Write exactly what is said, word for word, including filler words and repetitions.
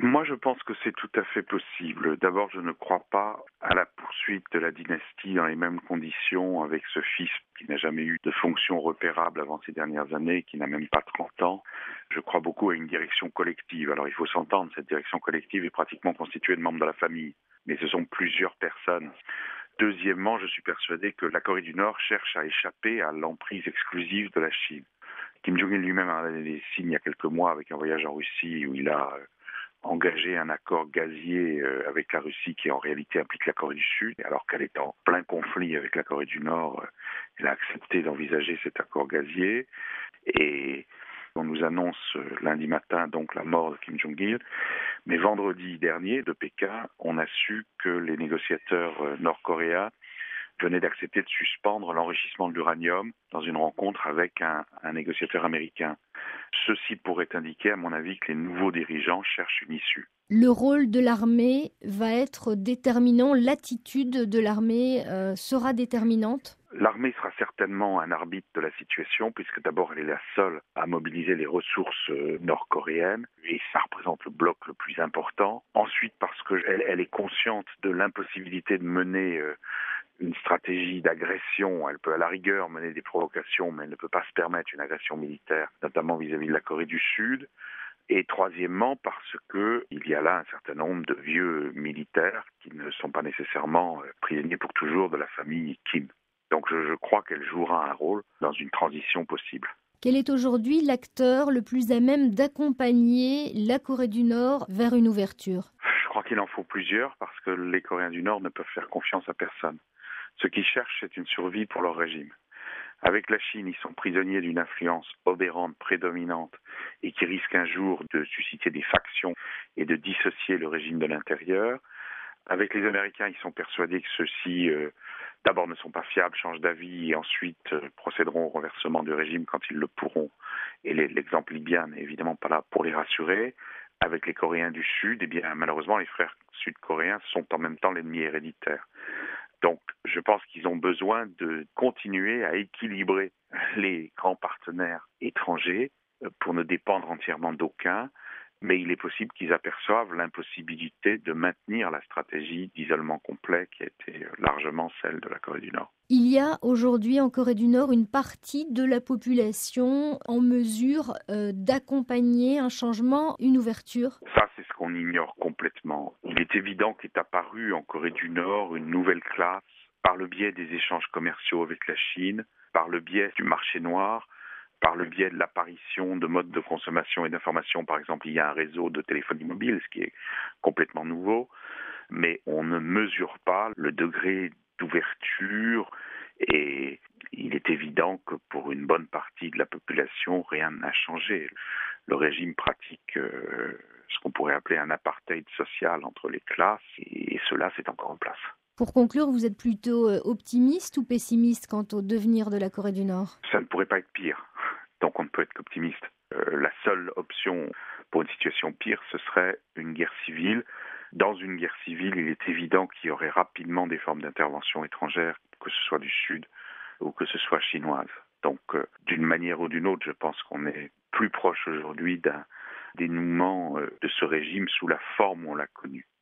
Moi, je pense que c'est tout à fait possible. D'abord, je ne crois pas à la poursuite de la dynastie dans les mêmes conditions avec ce fils qui n'a jamais eu de fonction repérable avant ces dernières années, qui n'a même pas trente ans. Je crois beaucoup à une direction collective. Alors, il faut s'entendre, cette direction collective est pratiquement constituée de membres de la famille, mais ce sont plusieurs personnes. Deuxièmement, je suis persuadé que la Corée du Nord cherche à échapper à l'emprise exclusive de la Chine. Kim Jong-il lui-même a donné des signes il y a quelques mois avec un voyage en Russie où il a engager un accord gazier avec la Russie qui en réalité implique la Corée du Sud, alors qu'elle est en plein conflit avec la Corée du Nord, elle a accepté d'envisager cet accord gazier. Et on nous annonce lundi matin donc la mort de Kim Jong-il. Mais vendredi dernier, de Pékin, on a su que les négociateurs nord-coréens venaient d'accepter de suspendre l'enrichissement de l'uranium dans une rencontre avec un, un négociateur américain. Ceci pourrait indiquer, à mon avis, que les nouveaux dirigeants cherchent une issue. Le rôle de l'armée va être déterminant, l'attitude de l'armée euh, sera déterminante? L'armée sera certainement un arbitre de la situation, puisque d'abord elle est la seule à mobiliser les ressources nord-coréennes, et ça représente le bloc le plus important. Ensuite, parce qu'elle elle est consciente de l'impossibilité de mener euh, une stratégie d'agression. Elle peut à la rigueur mener des provocations, mais elle ne peut pas se permettre une agression militaire, notamment vis-à-vis de la Corée du Sud. Et troisièmement, parce qu'il y a là un certain nombre de vieux militaires qui ne sont pas nécessairement prisonniers pour toujours de la famille Kim. Donc je, je crois qu'elle jouera un rôle dans une transition possible. Quel est aujourd'hui l'acteur le plus à même d'accompagner la Corée du Nord vers une ouverture? Je crois qu'il en faut plusieurs parce que les Coréens du Nord ne peuvent faire confiance à personne. Ce qu'ils cherchent, c'est une survie pour leur régime. Avec la Chine, ils sont prisonniers d'une influence obérante, prédominante, et qui risque un jour de susciter des factions et de dissocier le régime de l'intérieur. Avec les Américains, ils sont persuadés que ceux-ci, euh, d'abord, ne sont pas fiables, changent d'avis, et ensuite euh, procéderont au renversement du régime quand ils le pourront. Et les, l'exemple libyen n'est évidemment pas là pour les rassurer. Avec les Coréens du Sud, eh bien, malheureusement, les frères sud-coréens sont en même temps l'ennemi héréditaire. Donc, je pense qu'ils ont besoin de continuer à équilibrer les grands partenaires étrangers pour ne dépendre entièrement d'aucun, mais il est possible qu'ils aperçoivent l'impossibilité de maintenir la stratégie d'isolement complet qui a été largement celle de la Corée du Nord. Il y a aujourd'hui en Corée du Nord une partie de la population en mesure euh, d'accompagner un changement, une ouverture? Ça, c'est ce qu'on ignore complètement. Il est évident qu'est apparue en Corée du Nord une nouvelle classe par le biais des échanges commerciaux avec la Chine, par le biais du marché noir, par le biais de l'apparition de modes de consommation et d'information. Par exemple, il y a un réseau de téléphonie mobile, ce qui est complètement nouveau, mais on ne mesure pas le degré d'ouverture et il est évident que pour une bonne partie de la population, rien n'a changé. Le régime pratique euh, ce qu'on pourrait appeler un apartheid social entre les classes et cela, c'est encore en place. Pour conclure, vous êtes plutôt optimiste ou pessimiste quant au devenir de la Corée du Nord? Ça ne pourrait pas être pire, donc on ne peut être qu'optimiste. Euh, la seule option pour une situation pire, ce serait une guerre civile. Dans une guerre civile, il est évident qu'il y aurait rapidement des formes d'intervention étrangères, que ce soit du Sud ou que ce soit chinoise. Donc, euh, d'une manière ou d'une autre, je pense qu'on est plus proche aujourd'hui d'un dénouement euh, de ce régime sous la forme où on l'a connu.